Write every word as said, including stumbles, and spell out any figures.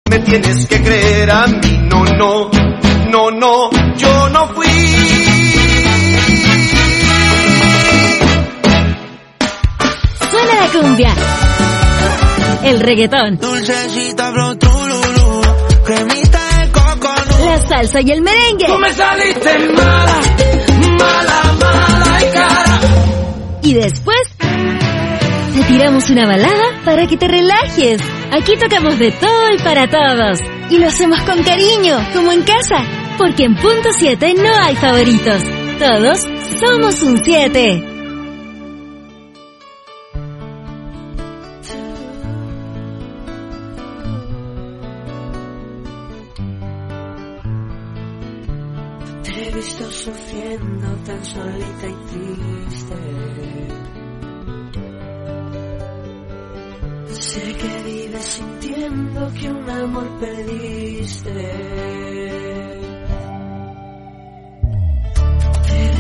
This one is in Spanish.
Me tienes que creer a mí, no, no, no, no, yo no fui. Suena la cumbia, el reggaetón, dulcecita flow trululú, cremita de coconut, la salsa y el merengue. Tú me saliste mala, mala, mala y cara. Y después te tiramos una balada para que te relajes. Aquí tocamos de todo y para todos. Y lo hacemos con cariño, como en casa. Porque en Punto siete no hay favoritos. Todos somos un siete. Te he visto sufriendo tan solita y triste. Sé que vives sintiendo que un amor perdiste.